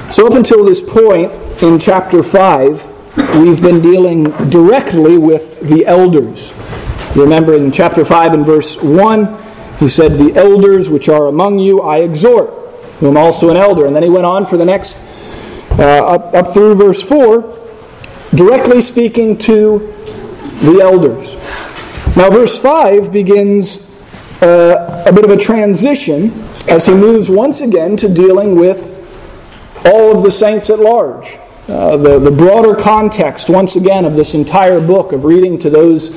So up until this point in chapter 5, we've been dealing directly with the elders. Remember in chapter 5 and verse 1, he said, "The elders which are among you I exhort, who am also an elder." And then he went on for the next, up through verse 4, directly speaking to the elders. Now verse 5 begins a bit of a transition as he moves once again to dealing with all of the saints at large. The broader context, once again, of this entire book of writing to those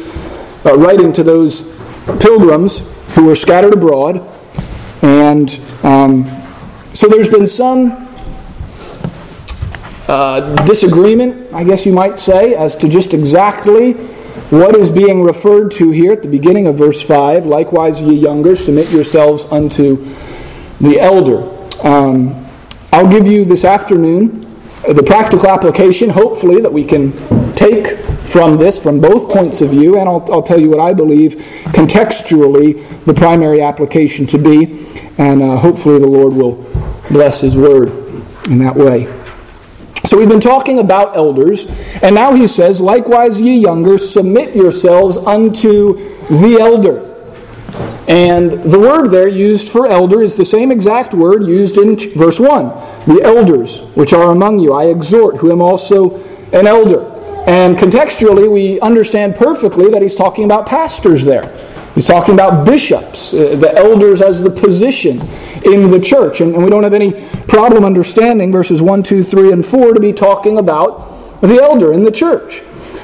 pilgrims who were scattered abroad. And so there's been some disagreement, I guess you might say, as to just exactly what is being referred to here at the beginning of verse 5. "Likewise, ye younger, submit yourselves unto the elder." I'll give you this afternoon the practical application, hopefully, that we can take from this, from both points of view, and I'll tell you what I believe contextually the primary application to be, and hopefully the Lord will bless His Word in that way. So we've been talking about elders, and now he says, "Likewise, ye younger, submit yourselves unto the elder." And the word there used for elder is the same exact word used in verse 1. "The elders which are among you I exhort, who am also an elder." And contextually, we understand perfectly that he's talking about pastors there. He's talking about bishops, the elders as the position in the church. And we don't have any problem understanding verses 1, 2, 3, and 4 to be talking about the elder in the church.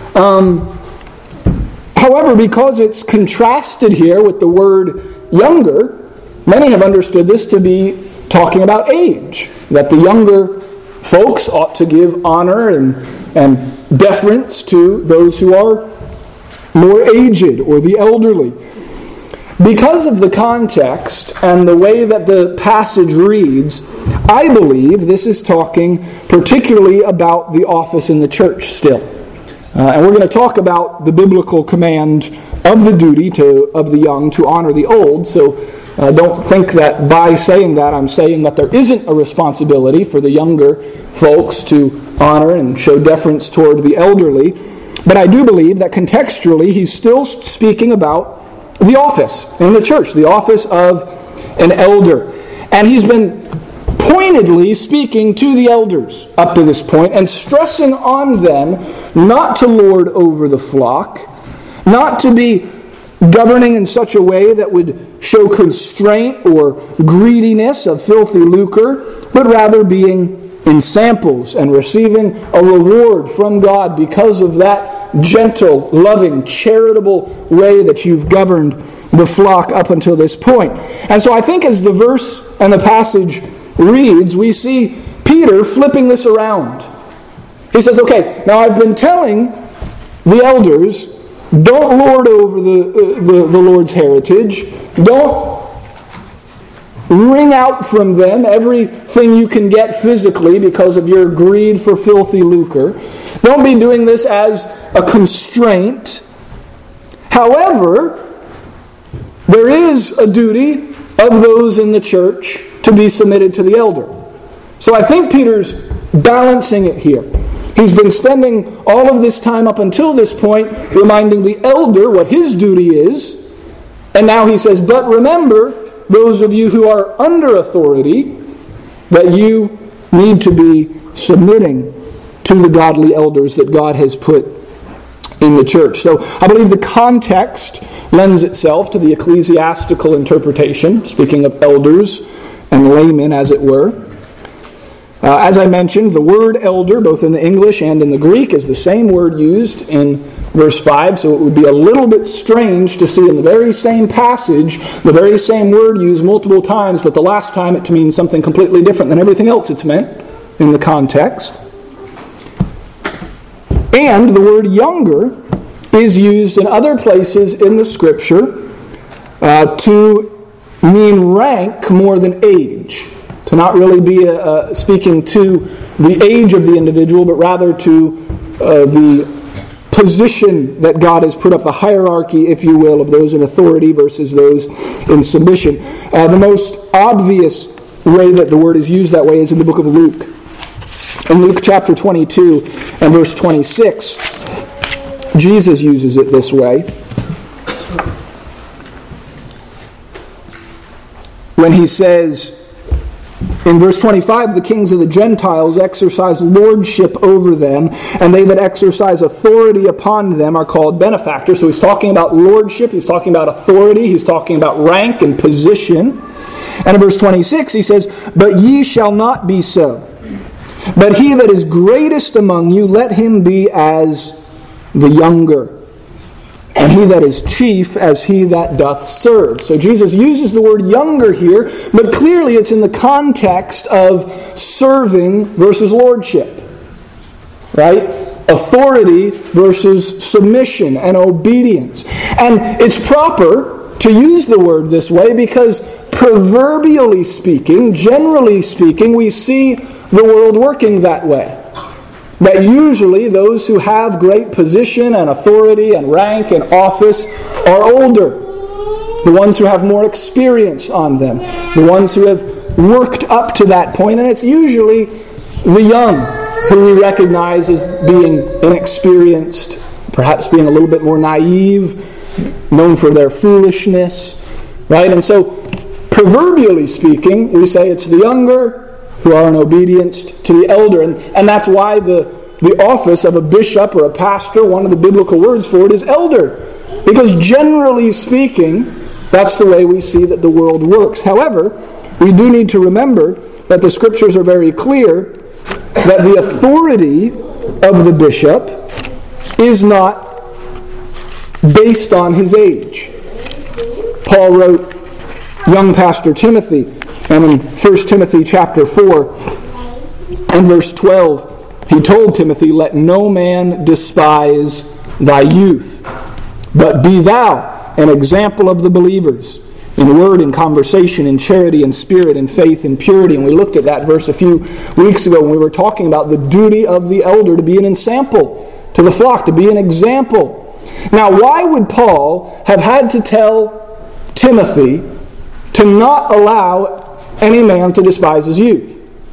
However, because it's contrasted here with the word younger, many have understood this to be talking about age, that the younger folks ought to give honor and deference to those who are more aged or the elderly. Because of the context and the way that the passage reads, I believe this is talking particularly about the office in the church still. And we're going to talk about the biblical command of the duty of the young to honor the old. So don't think that by saying that I'm saying that there isn't a responsibility for the younger folks to honor and show deference toward the elderly. But I do believe that contextually he's still speaking about the office in the church, the office of an elder. And he's been pointedly speaking to the elders up to this point and stressing on them not to lord over the flock, not to be governing in such a way that would show constraint or greediness of filthy lucre, but rather being in samples and receiving a reward from God because of that gentle, loving, charitable way that you've governed the flock up until this point. And so I think as the verse and the passage reads, we see Peter flipping this around. He says, okay, now I've been telling the elders, don't lord over the Lord's heritage. Don't wring out from them everything you can get physically because of your greed for filthy lucre. Don't be doing this as a constraint. However, there is a duty of those in the church to be submitted to the elder. So I think Peter's balancing it here. He's been spending all of this time up until this point reminding the elder what his duty is. And now he says, but remember, those of you who are under authority, that you need to be submitting to the godly elders that God has put in the church. So I believe the context lends itself to the ecclesiastical interpretation, speaking of elders and laymen, as it were. As I mentioned, the word elder, both in the English and in the Greek, is the same word used in verse 5, so it would be a little bit strange to see in the very same passage the very same word used multiple times, but the last time it to mean something completely different than everything else it's meant in the context. And the word younger is used in other places in the Scripture to mean rank more than age. To not really be speaking to the age of the individual, but rather to the position that God has put up, the hierarchy, if you will, of those in authority versus those in submission. The most obvious way that the word is used that way is in the book of Luke. In Luke chapter 22 and verse 26, Jesus uses it this way. When he says, in verse 25, the kings of the Gentiles exercise lordship over them, and they that exercise authority upon them are called benefactors. So he's talking about lordship, he's talking about authority, he's talking about rank and position. And in verse 26 he says, but ye shall not be so. But he that is greatest among you, let him be as the younger. And he that is chief as he that doth serve. So Jesus uses the word younger here, but clearly it's in the context of serving versus lordship. Right? Authority versus submission and obedience. And it's proper to use the word this way because proverbially speaking, generally speaking, we see the world working that way. That usually those who have great position and authority and rank and office are older. The ones who have more experience on them. The ones who have worked up to that point. And it's usually the young who we recognize as being inexperienced, perhaps being a little bit more naive, known for their foolishness. Right? And so, proverbially speaking, we say it's the younger who are in obedience to the elder. And that's why the office of a bishop or a pastor, one of the biblical words for it is elder. Because generally speaking, that's the way we see that the world works. However, we do need to remember that the Scriptures are very clear that the authority of the bishop is not based on his age. Paul wrote young pastor Timothy, and in 1 Timothy chapter 4 and verse 12, he told Timothy, let no man despise thy youth, but be thou an example of the believers, in word, in conversation, in charity, in spirit, in faith, in purity. And we looked at that verse a few weeks ago when we were talking about the duty of the elder to be an ensample to the flock, to be an example. Now, why would Paul have had to tell Timothy to not allow any man to despise his youth?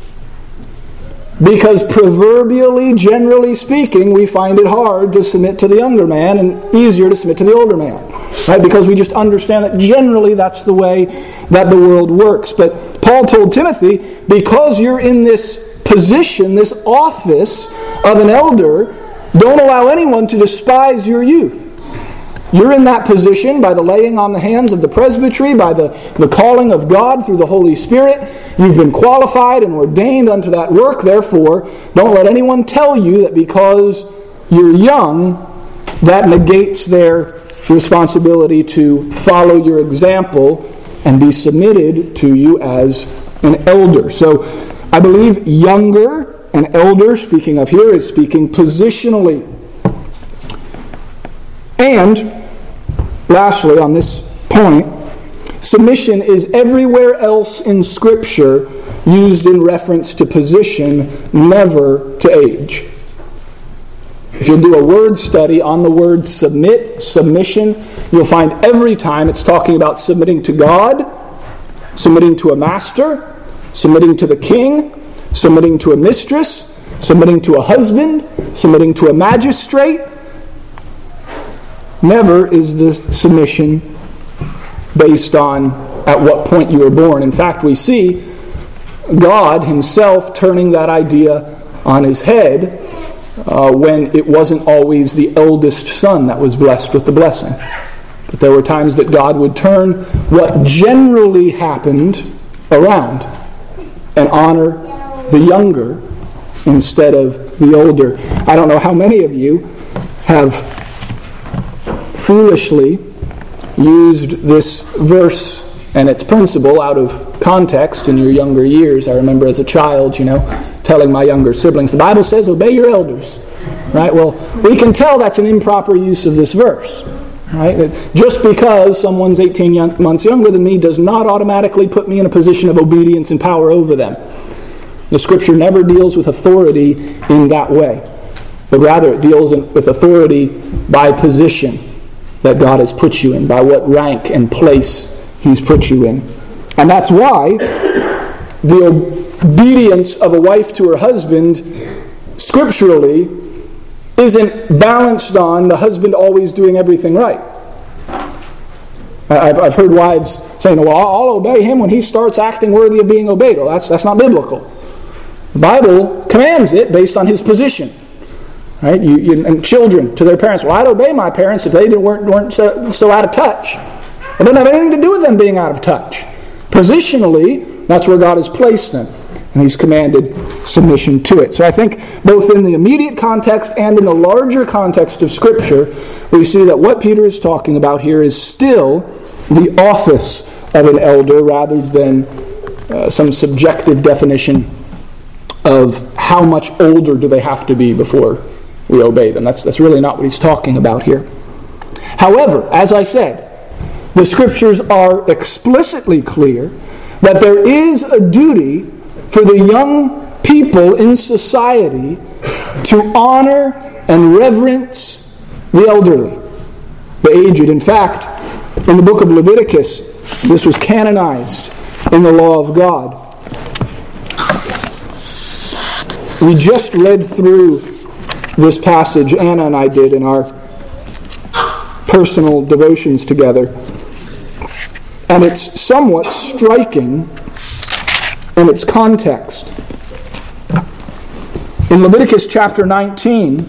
Because proverbially, generally speaking, we find it hard to submit to the younger man and easier to submit to the older man. Right? Because we just understand that generally that's the way that the world works. But Paul told Timothy, because you're in this position, this office of an elder, don't allow anyone to despise your youth. You're in that position by the laying on the hands of the presbytery, by the calling of God through the Holy Spirit. You've been qualified and ordained unto that work. Therefore, don't let anyone tell you that because you're young, that negates their responsibility to follow your example and be submitted to you as an elder. So, I believe younger and elder, speaking of here, is speaking positionally. And lastly, on this point, submission is everywhere else in Scripture used in reference to position, never to age. If you'll do a word study on the word submit, submission, you'll find every time it's talking about submitting to God, submitting to a master, submitting to the king, submitting to a mistress, submitting to a husband, submitting to a magistrate. Never is the submission based on at what point you were born. In fact, we see God himself turning that idea on his head when it wasn't always the eldest son that was blessed with the blessing. But there were times that God would turn what generally happened around and honor the younger instead of the older. I don't know how many of you have foolishly used this verse and its principle out of context in your younger years. I remember as a child, telling my younger siblings, the Bible says, obey your elders. Right? Well, we can tell that's an improper use of this verse. Right? Just because someone's 18 months younger than me does not automatically put me in a position of obedience and power over them. The Scripture never deals with authority in that way, but rather it deals with authority by position that God has put you in, by what rank and place He's put you in. And that's why the obedience of a wife to her husband, scripturally, isn't balanced on the husband always doing everything right. I've heard wives saying, well, I'll obey him when he starts acting worthy of being obeyed. Well, that's not biblical. The Bible commands it based on his position. Right? And children to their parents, well, I'd obey my parents if they weren't so out of touch. It doesn't have anything to do with them being out of touch. Positionally, that's where God has placed them. And He's commanded submission to it. So I think both in the immediate context and in the larger context of Scripture, we see that what Peter is talking about here is still the office of an elder rather than some subjective definition of how much older do they have to be before we obey them. That's really not what he's talking about here. However, as I said, the Scriptures are explicitly clear that there is a duty for the young people in society to honor and reverence the elderly, the aged. In fact, in the book of Leviticus, this was canonized in the law of God. We just read through this passage, Anna and I did, in our personal devotions together. And it's somewhat striking in its context. In Leviticus chapter 19,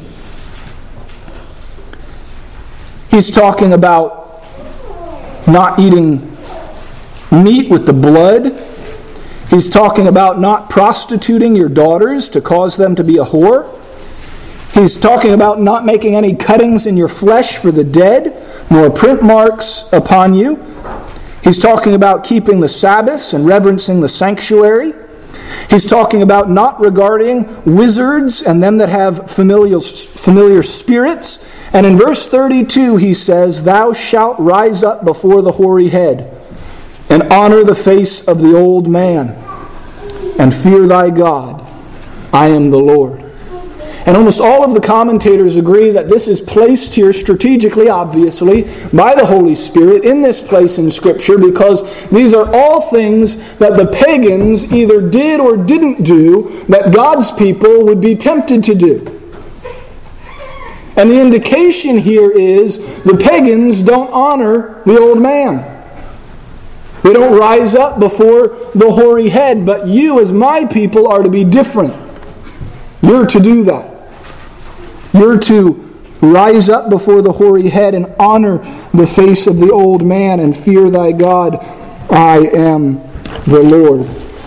he's talking about not eating meat with the blood. He's talking about not prostituting your daughters to cause them to be a whore. He's talking about not making any cuttings in your flesh for the dead, nor print marks upon you. He's talking about keeping the Sabbaths and reverencing the sanctuary. He's talking about not regarding wizards and them that have familiar spirits. And in verse 32 he says, "Thou shalt rise up before the hoary head, and honor the face of the old man, and fear thy God. I am the Lord." And almost all of the commentators agree that this is placed here strategically, obviously, by the Holy Spirit in this place in Scripture, because these are all things that the pagans either did or didn't do that God's people would be tempted to do. And the indication here is the pagans don't honor the old man. They don't rise up before the hoary head, but you as my people are to be different. You're to do that. You're to rise up before the hoary head and honor the face of the old man and fear thy God. I am the Lord.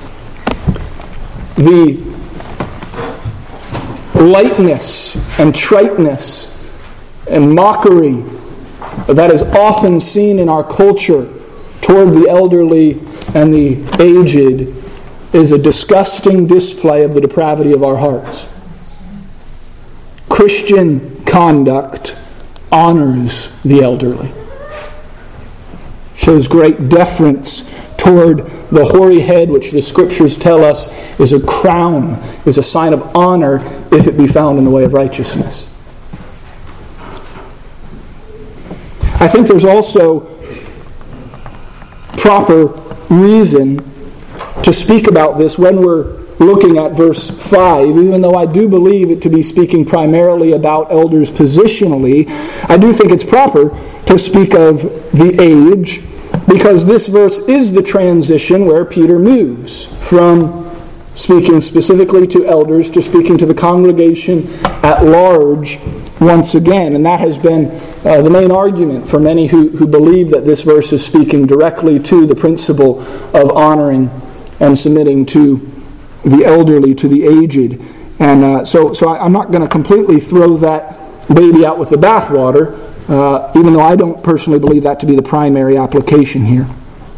The lightness and triteness and mockery that is often seen in our culture toward the elderly and the aged is a disgusting display of the depravity of our hearts. Christian conduct honors the elderly, shows great deference toward the hoary head, which the Scriptures tell us is a crown, is a sign of honor if it be found in the way of righteousness. I think there's also proper reason to speak about this when we're looking at verse 5, even though I do believe it to be speaking primarily about elders positionally, I do think it's proper to speak of the age, because this verse is the transition where Peter moves from speaking specifically to elders to speaking to the congregation at large once again. And that has been the main argument for many who believe that this verse is speaking directly to the principle of honoring and submitting to the elderly, to the aged. And so I'm not going to completely throw that baby out with the bathwater, even though I don't personally believe that to be the primary application here.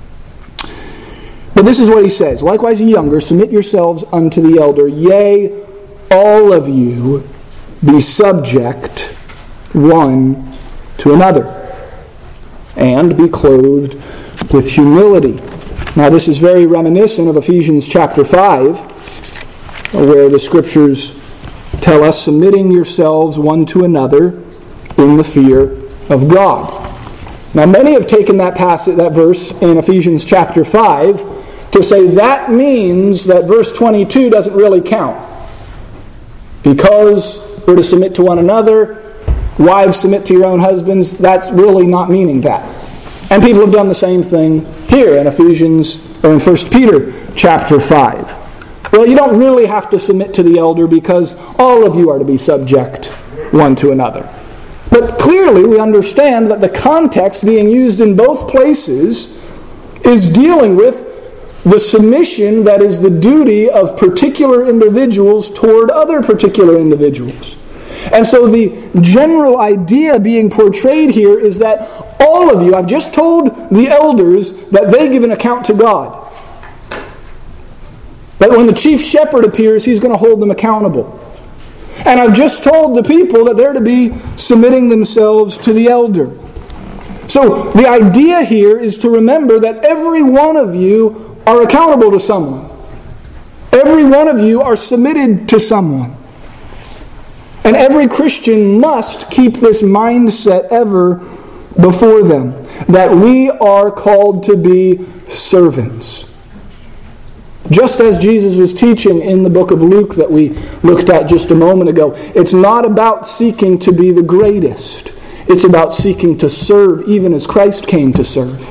But this is what he says: "Likewise, ye younger, submit yourselves unto the elder. Yea, all of you be subject one to another, and be clothed with humility." Now, this is very reminiscent of Ephesians chapter 5, where the Scriptures tell us, submitting yourselves one to another in the fear of God. Now, many have taken that verse in Ephesians chapter 5 to say that means that verse 22 doesn't really count. Because we're to submit to one another, wives submit to your own husbands, that's really not meaning that. And people have done the same thing here in Ephesians, or in 1 Peter chapter 5. Well, you don't really have to submit to the elder because all of you are to be subject one to another. But clearly we understand that the context being used in both places is dealing with the submission that is the duty of particular individuals toward other particular individuals. And so the general idea being portrayed here is that all of you, I've just told the elders that they give an account to God. That when the chief shepherd appears, he's going to hold them accountable. And I've just told the people that they're to be submitting themselves to the elder. So the idea here is to remember that every one of you are accountable to someone. Every one of you are submitted to someone. And every Christian must keep this mindset ever before them, that we are called to be servants. Just as Jesus was teaching in the book of Luke that we looked at just a moment ago, it's not about seeking to be the greatest. It's about seeking to serve even as Christ came to serve.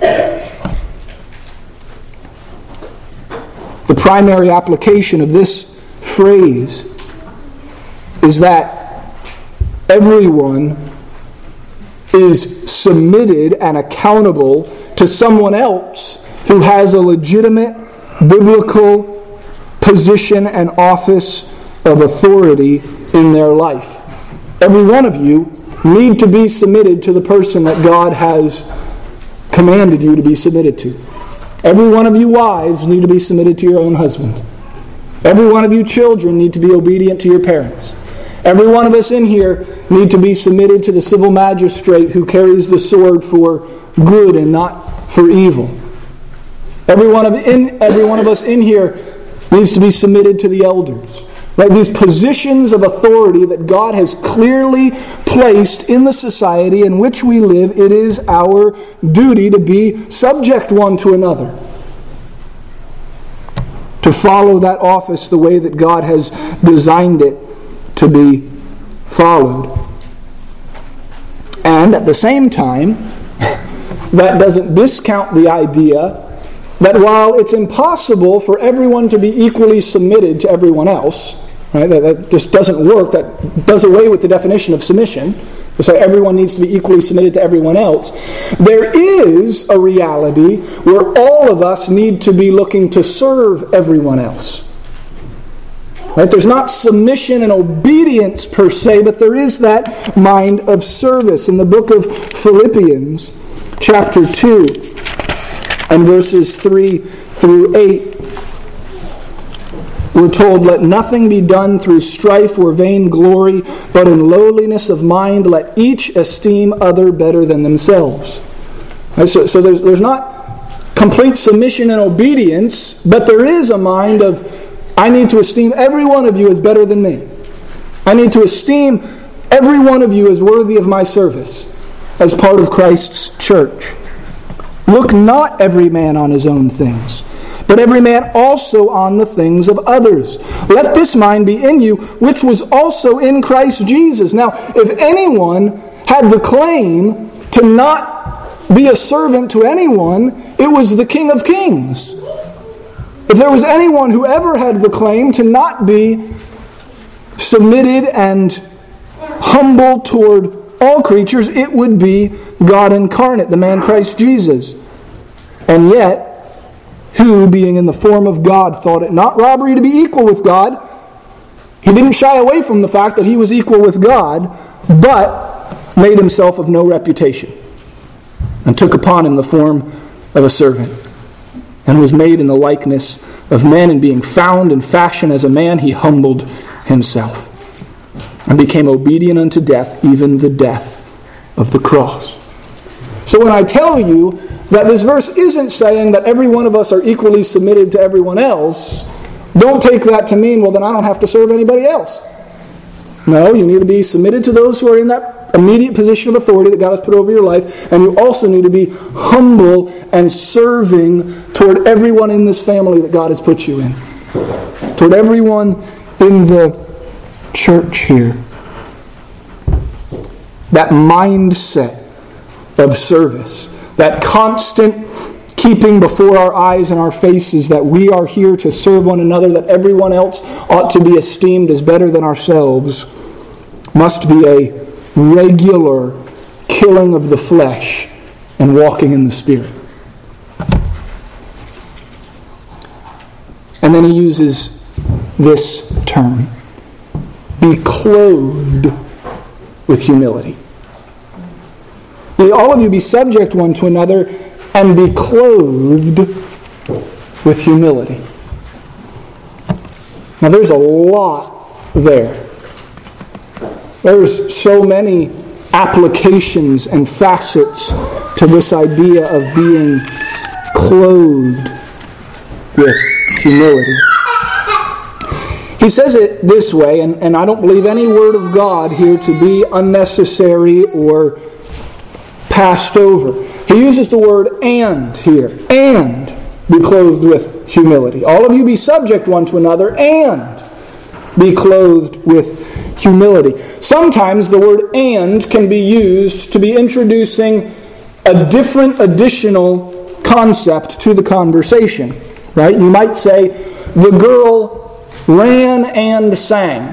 The primary application of this phrase is that everyone is submitted and accountable to someone else who has a legitimate biblical position and office of authority in their life. Every one of you need to be submitted to the person that God has commanded you to be submitted to. Every one of you wives need to be submitted to your own husband. Every one of you children need to be obedient to your parents. Every one of us in here need to be submitted to the civil magistrate who carries the sword for good and not for evil. Every one of us in here needs to be submitted to the elders. Right? These positions of authority that God has clearly placed in the society in which we live, it is our duty to be subject one to another. To follow that office the way that God has designed it to be followed. And at the same time, that doesn't discount the idea that while it's impossible for everyone to be equally submitted to everyone else, right, that just doesn't work, that does away with the definition of submission, to say everyone needs to be equally submitted to everyone else, there is a reality where all of us need to be looking to serve everyone else. Right? There's not submission and obedience per se, but there is that mind of service. In the book of Philippians, chapter 2, and verses 3 through 8, we're told, "Let nothing be done through strife or vain glory, but in lowliness of mind let each esteem other better than themselves." Right? So there's not complete submission and obedience, but there is a mind of, I need to esteem every one of you as better than me. I need to esteem every one of you as worthy of my service as part of Christ's church. "Look not every man on his own things, but every man also on the things of others. Let this mind be in you, which was also in Christ Jesus." Now, if anyone had the claim to not be a servant to anyone, it was the King of Kings. If there was anyone who ever had the claim to not be submitted and humble toward all creatures, it would be God incarnate, the man Christ Jesus. And yet, who, being in the form of God, thought it not robbery to be equal with God. He didn't shy away from the fact that he was equal with God, but made himself of no reputation, and took upon him the form of a servant, and was made in the likeness of men, and being found in fashion as a man, he humbled himself, and became obedient unto death, even the death of the cross. So when I tell you that this verse isn't saying that every one of us are equally submitted to everyone else, don't take that to mean, well, then I don't have to serve anybody else. No, you need to be submitted to those who are in that immediate position of authority that God has put over your life, and you also need to be humble and serving toward everyone in this family that God has put you in. Toward everyone in the church here. That mindset of service, that constant keeping before our eyes and our faces that we are here to serve one another, that everyone else ought to be esteemed as better than ourselves, must be a regular killing of the flesh and walking in the Spirit. And then he uses this term, be clothed with humility. All of you be subject one to another and be clothed with humility. Now there's a lot there. There's so many applications and facets to this idea of being clothed with humility. He says it this way, and I don't believe any word of God here to be unnecessary or passed over. He uses the word "and" here. And be clothed with humility. All of you be subject one to another and be clothed with humility. Sometimes the word "and" can be used to be introducing a different additional concept to the conversation. Right? You might say, the girl ran and sang.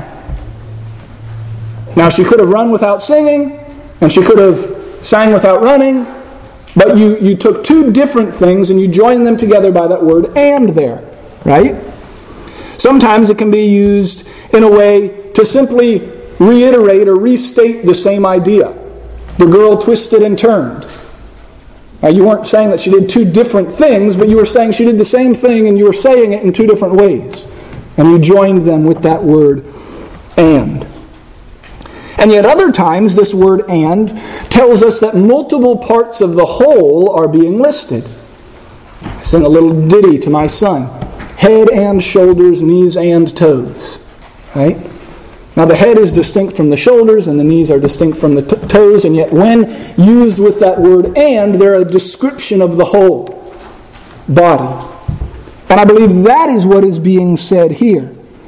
Now she could have run without singing, and she could have sang without running, but you took two different things and you joined them together by that word "and" there, right? Sometimes it can be used in a way to simply reiterate or restate the same idea. The girl twisted and turned. Now, you weren't saying that she did two different things, but you were saying she did the same thing and you were saying it in two different ways. And you joined them with that word "and." And yet other times this word "and" tells us that multiple parts of the whole are being listed. I sing a little ditty to my son. Head and shoulders, knees and toes. Right? Now the head is distinct from the shoulders and the knees are distinct from the toes, and yet when used with that word "and," they're a description of the whole body. And I believe that is what is being said here.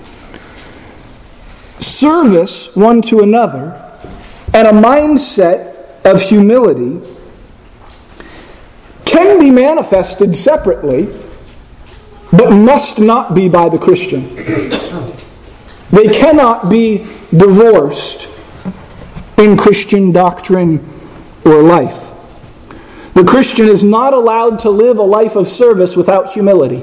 Service one to another and a mindset of humility can be manifested separately, but must not be by the Christian. They cannot be divorced in Christian doctrine or life. The Christian is not allowed to live a life of service without humility.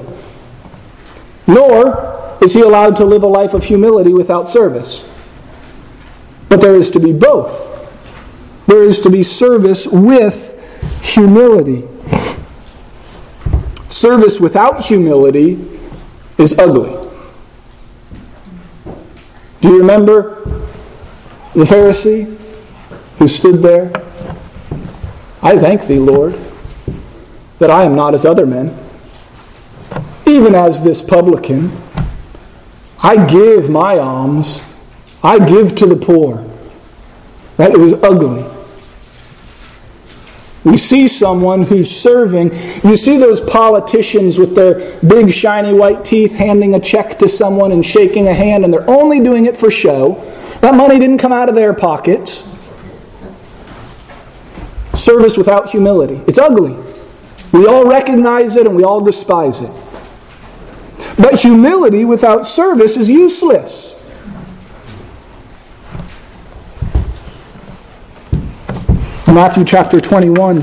Nor is he allowed to live a life of humility without service. But there is to be both. There is to be service with humility. Service without humility is ugly. Do you remember the Pharisee who stood there? I thank thee, Lord, that I am not as other men. Even as this publican, I give my alms. I give to the poor. Right? It was ugly. We see someone who's serving. You see those politicians with their big shiny white teeth handing a check to someone and shaking a hand, and they're only doing it for show. That money didn't come out of their pockets. Service without humility. It's ugly. We all recognize it and we all despise it. But humility without service is useless. Matthew chapter 21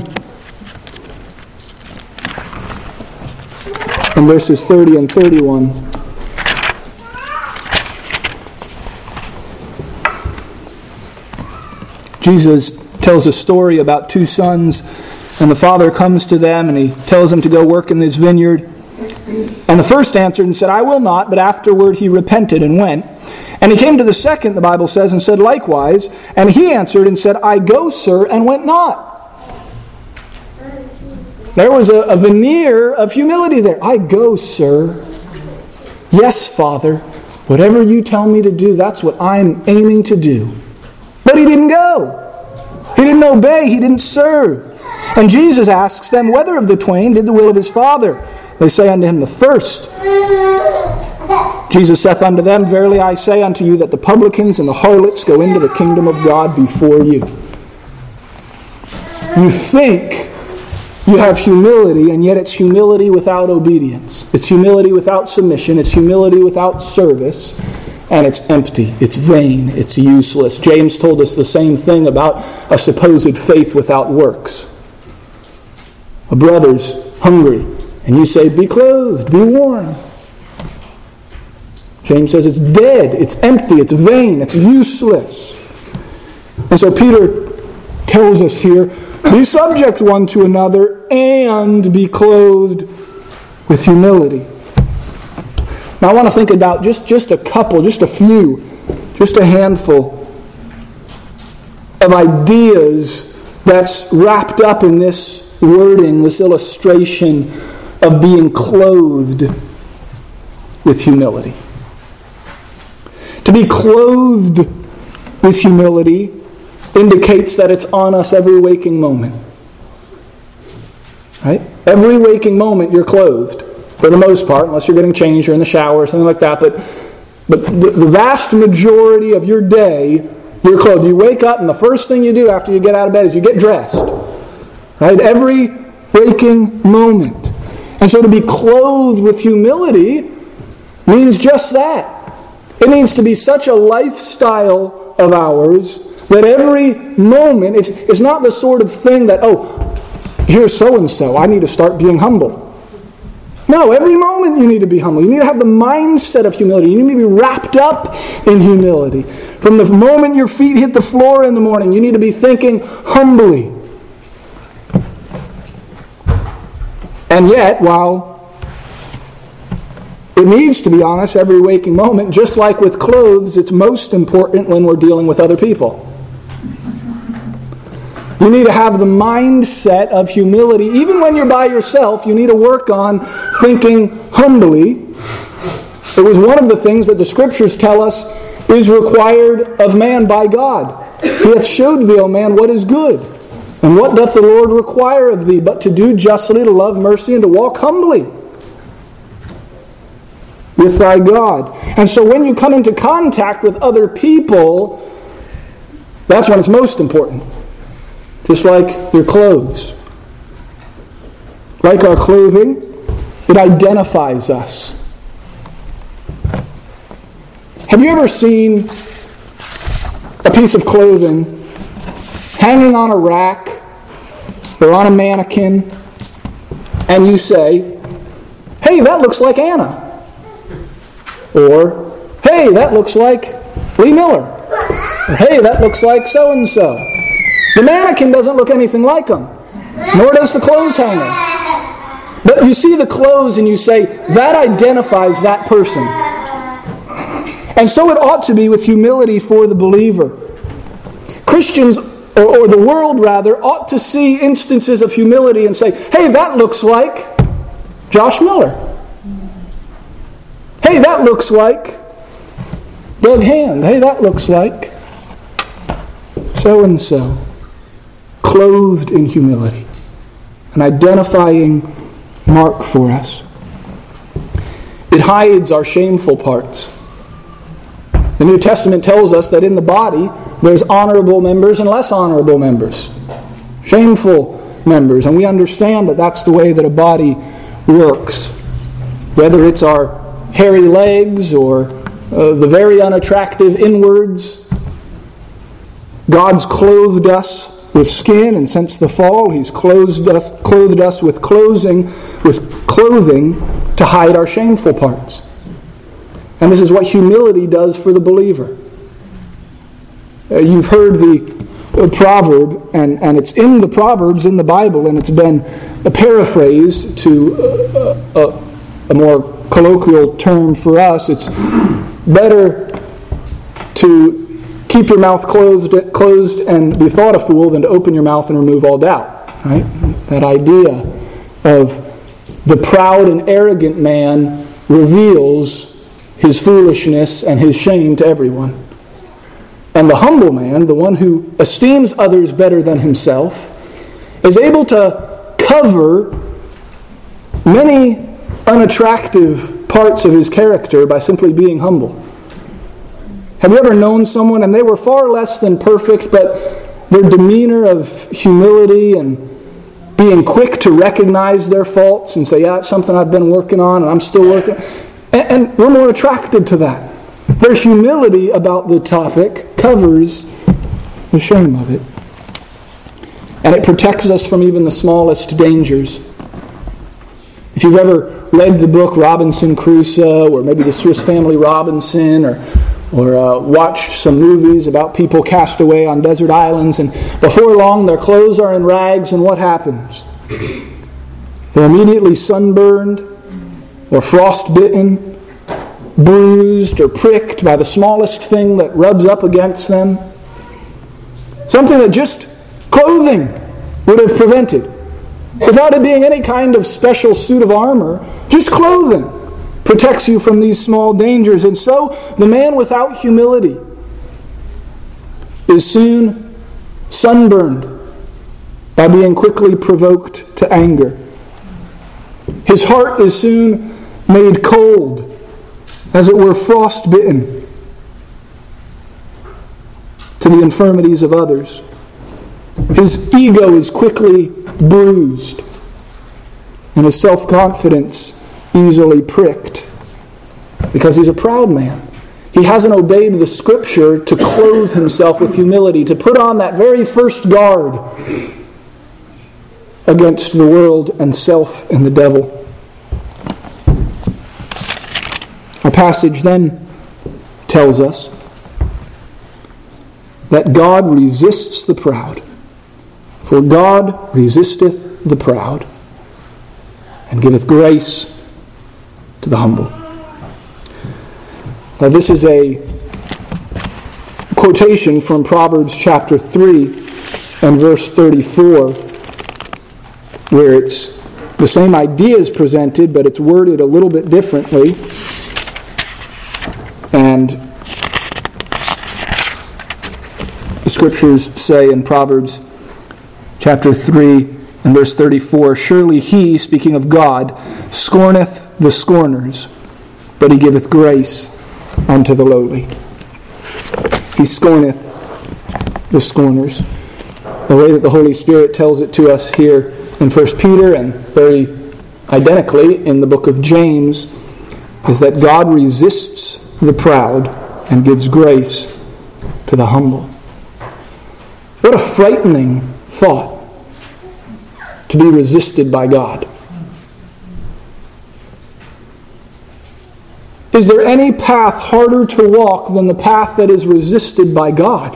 and verses 30 and 31. Jesus tells a story about two sons, and the father comes to them and he tells them to go work in his vineyard. And the first answered and said, I will not, but afterward he repented and went. And he came to the second, the Bible says, and said likewise. And he answered and said, I go, sir, and went not. There was a veneer of humility there. I go, sir. Yes, Father. Whatever you tell me to do, that's what I'm aiming to do. But he didn't go. He didn't obey. He didn't serve. And Jesus asks them whether of the twain did the will of his Father. They say unto him, the first. Jesus saith unto them, verily I say unto you that the publicans and the harlots go into the kingdom of God before you. You think you have humility, and yet it's humility without obedience. It's humility without submission. It's humility without service. And it's empty. It's vain. It's useless. James told us the same thing about a supposed faith without works. A brother's hungry, and you say, be clothed, be warm. James says it's dead, it's empty, it's vain, it's useless. And so Peter tells us here, be subject one to another and be clothed with humility. Now I want to think about just a couple, just a few, just a handful of ideas that's wrapped up in this wording, this illustration of being clothed with humility. To be clothed with humility indicates that it's on us every waking moment. Right? Every waking moment you're clothed, for the most part, unless you're getting changed or in the shower or something like that. But the vast majority of your day, you're clothed. You wake up and the first thing you do after you get out of bed is you get dressed. Right? Every waking moment. And so to be clothed with humility means just that. It means to be such a lifestyle of ours that every moment, it's not the sort of thing that, here's so-and-so, I need to start being humble. No, every moment you need to be humble. You need to have the mindset of humility. You need to be wrapped up in humility. From the moment your feet hit the floor in the morning, you need to be thinking humbly. And yet, while it needs to be honest every waking moment, just like with clothes, it's most important when we're dealing with other people. You need to have the mindset of humility. Even when you're by yourself, you need to work on thinking humbly. It was one of the things that the Scriptures tell us is required of man by God. He hath showed thee, O man, what is good. And what doth the Lord require of thee, but to do justly, to love mercy, and to walk humbly with thy God. And so when you come into contact with other people, that's when it's most important. Just like your clothes. Like our clothing, it identifies us. Have you ever seen a piece of clothing hanging on a rack or on a mannequin, and you say, hey, that looks like Anna. Or, hey, that looks like Lee Miller. Or, hey, that looks like so-and-so. The mannequin doesn't look anything like them, nor does the clothes hanger. But you see the clothes and you say, that identifies that person. And so it ought to be with humility for the believer. Christians, or the world rather, ought to see instances of humility and say, hey, that looks like Josh Miller. Hey, that looks like Doug Hand. Hey, that looks like so-and-so. Clothed in humility. An identifying mark for us. It hides our shameful parts. The New Testament tells us that in the body there's honorable members and less honorable members. Shameful members. And we understand that that's the way that a body works. Whether it's our hairy legs or the very unattractive inwards, God's clothed us with skin, and since the fall, He's clothed us with clothing to hide our shameful parts. And this is what humility does for the believer. You've heard the proverb, and it's in the Proverbs in the Bible, and it's been paraphrased to a more colloquial term for us. It's better to keep your mouth closed and be thought a fool than to open your mouth and remove all doubt. Right? That idea of the proud and arrogant man reveals his foolishness and his shame to everyone. And the humble man, the one who esteems others better than himself, is able to cover many unattractive parts of his character by simply being humble. Have you ever known someone and they were far less than perfect, but their demeanor of humility and being quick to recognize their faults and say, yeah, it's something I've been working on and I'm still working. And we're more attracted to that. Their humility about the topic covers the shame of it. And it protects us from even the smallest dangers. If you've ever read the book Robinson Crusoe, or maybe the Swiss Family Robinson, or watched some movies about people cast away on desert islands, and before long their clothes are in rags, and what happens? They're immediately sunburned, or frostbitten, bruised, or pricked by the smallest thing that rubs up against them. Something that just clothing would have prevented. Without it being any kind of special suit of armor, just clothing protects you from these small dangers. And so, the man without humility is soon sunburned by being quickly provoked to anger. His heart is soon made cold, as it were frostbitten, to the infirmities of others. His ego is quickly bruised, and his self-confidence easily pricked, because he's a proud man. He hasn't obeyed the Scripture to clothe himself with humility, to put on that very first guard against the world and self and the devil. Our passage then tells us that God resists the proud. For God resisteth the proud, and giveth grace to the humble. Now this is a quotation from Proverbs chapter 3 and verse 34, where it's the same idea is presented, but it's worded a little bit differently. And the Scriptures say in Proverbs chapter 3 and verse 34, surely he, speaking of God, scorneth the scorners, but he giveth grace unto the lowly. He scorneth the scorners. The way that the Holy Spirit tells it to us here in 1 Peter and very identically in the book of James is that God resists the proud and gives grace to the humble. What a frightening thought, to be resisted by God. Is there any path harder to walk than the path that is resisted by God?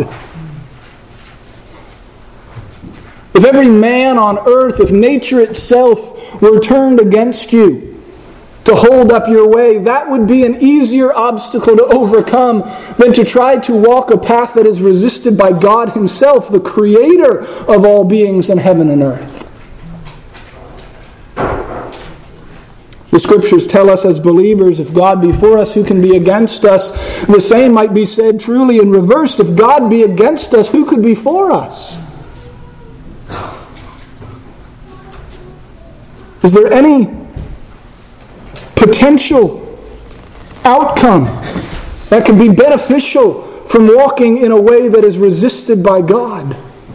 If every man on earth, if nature itself were turned against you to hold up your way, that would be an easier obstacle to overcome than to try to walk a path that is resisted by God Himself, the Creator of all beings in heaven and earth. The Scriptures tell us as believers, if God be for us, who can be against us? The same might be said truly in reverse. If God be against us, who could be for us? Is there any potential outcome that could be beneficial from walking in a way that is resisted by God?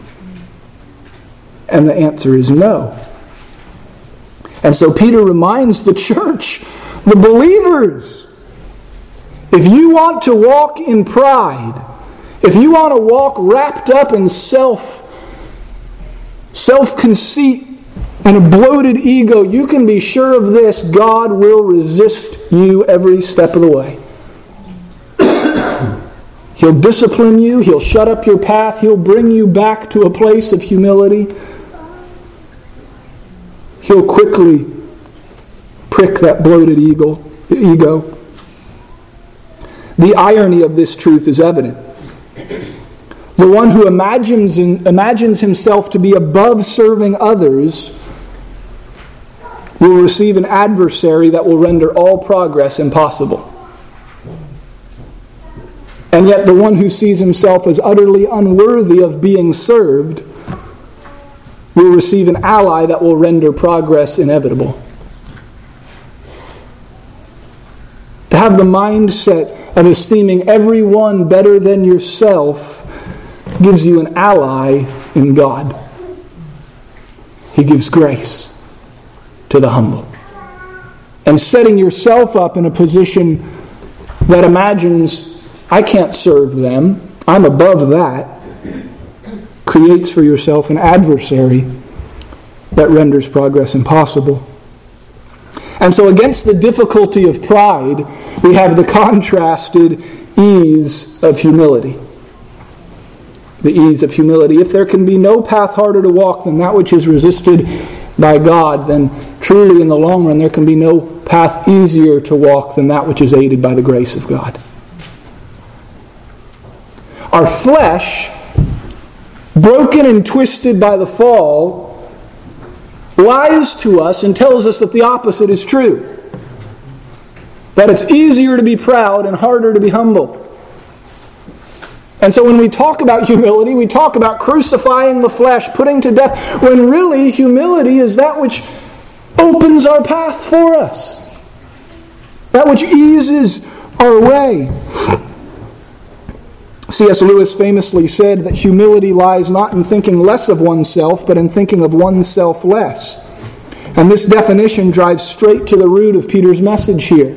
And the answer is no. And so Peter reminds the church, the believers, if you want to walk in pride, if you want to walk wrapped up in self-conceit and a bloated ego, you can be sure of this: God will resist you every step of the way. He'll discipline you, He'll shut up your path, He'll bring you back to a place of humility. He'll quickly prick that bloated ego. The irony of this truth is evident. The one who imagines himself to be above serving others will receive an adversary that will render all progress impossible. And yet the one who sees himself as utterly unworthy of being served will receive an ally that will render progress inevitable. To have the mindset of esteeming everyone better than yourself gives you an ally in God. He gives grace to the humble. And setting yourself up in a position that imagines, I can't serve them, I'm above that, creates for yourself an adversary that renders progress impossible. And so against the difficulty of pride, we have the contrasted ease of humility. The ease of humility. If there can be no path harder to walk than that which is resisted by God, then truly in the long run there can be no path easier to walk than that which is aided by the grace of God. Our flesh, broken and twisted by the fall, lies to us and tells us that the opposite is true. That it's easier to be proud and harder to be humble. And so when we talk about humility, we talk about crucifying the flesh, putting to death, when really humility is that which opens our path for us. That which eases our way. C.S. Lewis famously said that humility lies not in thinking less of oneself, but in thinking of oneself less. And this definition drives straight to the root of Peter's message here.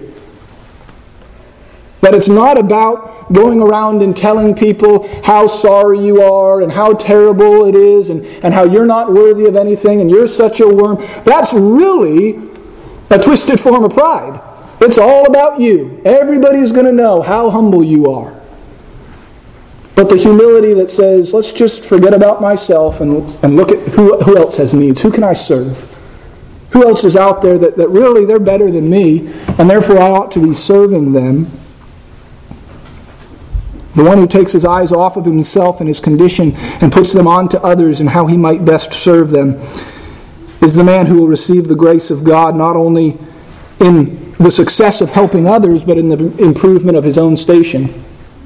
That it's not about going around and telling people how sorry you are and how terrible it is and how you're not worthy of anything and you're such a worm. That's really a twisted form of pride. It's all about you. Everybody's going to know how humble you are. But the humility that says, let's just forget about myself and look at who else has needs. Who can I serve? Who else is out there that really they're better than me, and therefore I ought to be serving them? The one who takes his eyes off of himself and his condition and puts them on to others and how he might best serve them is the man who will receive the grace of God not only in the success of helping others, but in the improvement of his own station.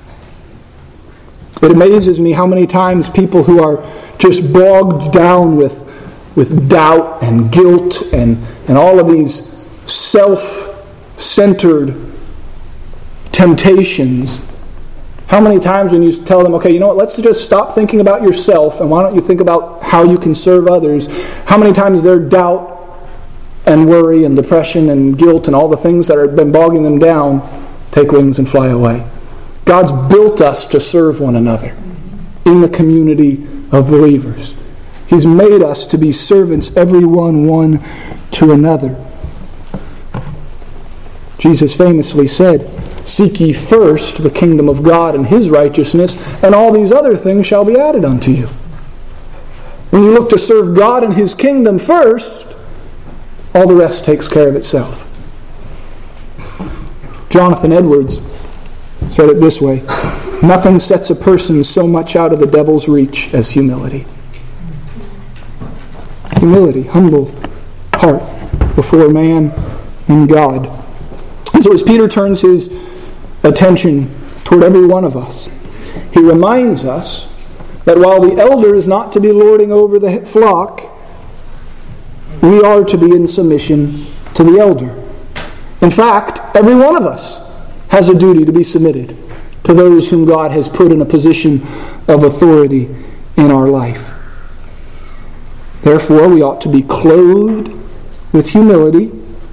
It amazes me how many times people who are just bogged down with doubt and guilt and all of these self-centered temptations, how many times when you tell them, okay, you know what, let's just stop thinking about yourself and why don't you think about how you can serve others, how many times their doubt and worry and depression and guilt and all the things that have been bogging them down take wings and fly away. God's built us to serve one another in the community of believers. He's made us to be servants, every one to another. Jesus famously said, "Seek ye first the kingdom of God and His righteousness, and all these other things shall be added unto you." When you look to serve God and His kingdom first, all the rest takes care of itself. Jonathan Edwards said it this way: nothing sets a person so much out of the devil's reach as humility. Humility, humble heart before man and God. And so as Peter turns his attention toward every one of us, he reminds us that while the elder is not to be lording over the flock, we are to be in submission to the elder. In fact, every one of us has a duty to be submitted to those whom God has put in a position of authority in our life. Therefore, we ought to be clothed with humility,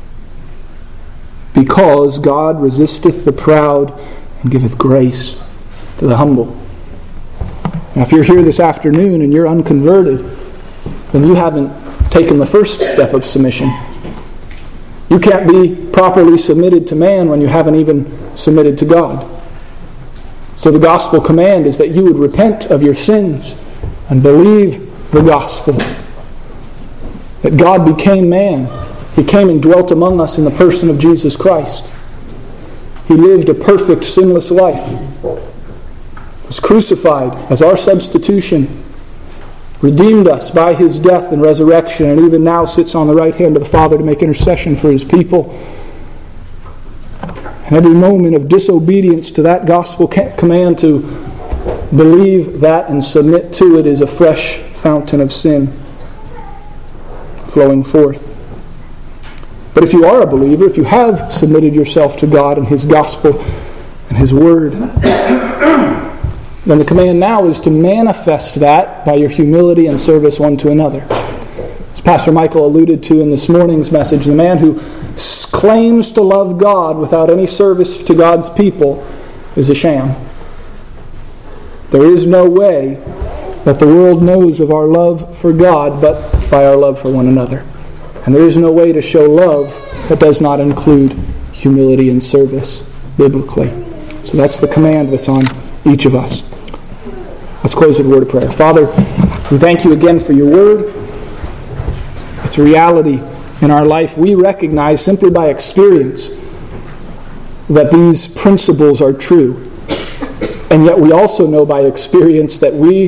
because God resisteth the proud and giveth grace to the humble. Now, if you're here this afternoon and you're unconverted, then you haven't taken the first step of submission. You can't be properly submitted to man when you haven't even submitted to God. So the gospel command is that you would repent of your sins and believe the gospel. That God became man. He came and dwelt among us in the person of Jesus Christ. He lived a perfect, sinless life. Was crucified as our substitution. Redeemed us by His death and resurrection, and even now sits on the right hand of the Father to make intercession for His people. And every moment of disobedience to that gospel command to believe that and submit to it is a fresh fountain of sin flowing forth. But if you are a believer, if you have submitted yourself to God and His gospel and His word, then the command now is to manifest that by your humility and service one to another. As Pastor Michael alluded to in this morning's message, the man who claims to love God without any service to God's people is a sham. There is no way that the world knows of our love for God but by our love for one another. And there is no way to show love that does not include humility and service biblically. So that's the command that's on each of us. Let's close with a word of prayer. Father, we thank you again for your word. It's a reality in our life. We recognize simply by experience that these principles are true. And yet we also know by experience that we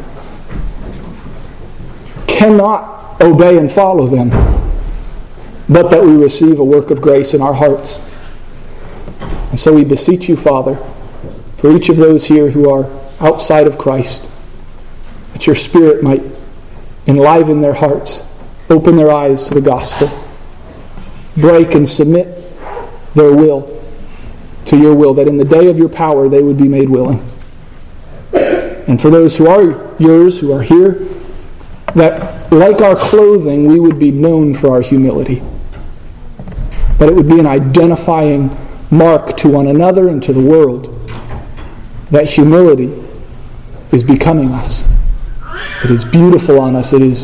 cannot obey and follow them, but that we receive a work of grace in our hearts. And so we beseech you, Father, for each of those here who are outside of Christ, that your Spirit might enliven their hearts, open their eyes to the gospel, break and submit their will to your will, that in the day of your power they would be made willing. And for those who are yours, who are here, that like our clothing, we would be known for our humility. That it would be an identifying mark to one another and to the world that humility is becoming us. It is beautiful on us. It is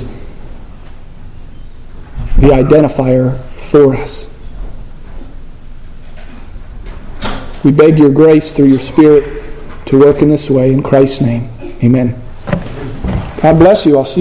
the identifier for us. We beg your grace through your Spirit to work in this way. In Christ's name, amen. God bless you. I'll see you.